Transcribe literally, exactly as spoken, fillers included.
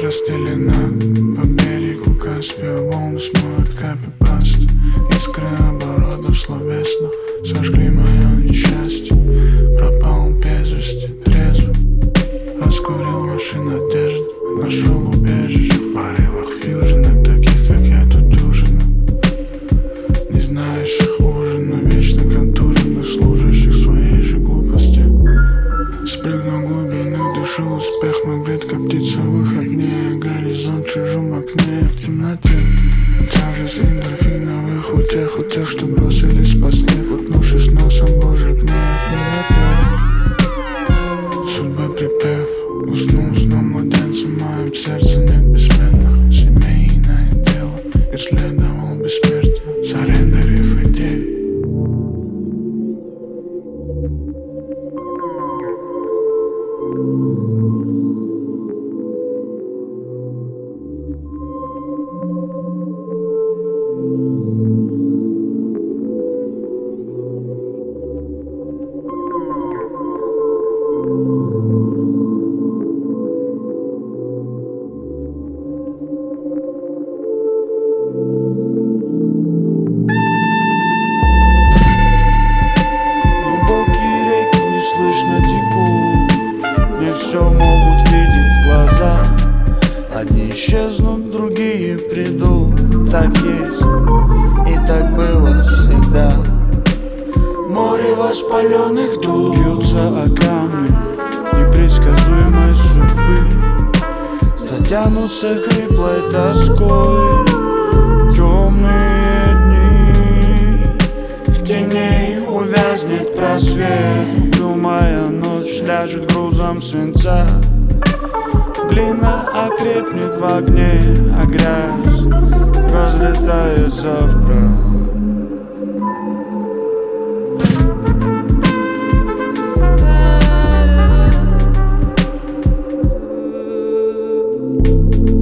расстелена по берегу Каспия, волны смоют копипаст. Искры оборотов словесных сожгли мое несчастье. Пропал без вести, трезво раскурил машину одежды. Нашел убежище в порывах фьюженок, таких как я тут ужинал. Не знаешь их ужина, вечно контуженных, служащих своей же глупости. Спрыгнул в глубины души успех, мой бред как птица в огне. Горизонт в чужом окне, в темноте тяжесть эндорфиновых утех, у тех, что бросились по снегу, утнувшись носом, Божий гнев не напев. Судьбы припев, уснул сном младенца, в моем сердце нет бессменных. Семейное дело, исследовал бессмертие, зарендерив идеи. Все могут видеть глаза. Одни исчезнут, другие придут. Так есть, и так было всегда. Море воспаленных душ бьются о камни непредсказуемой судьбы, затянутся хриплой тоской темные дни. В тени увязнет просвет, думая, ночь ляжет грузом свинца. Глина окрепнет в огне, а грязь разлетается в прах. Thank you.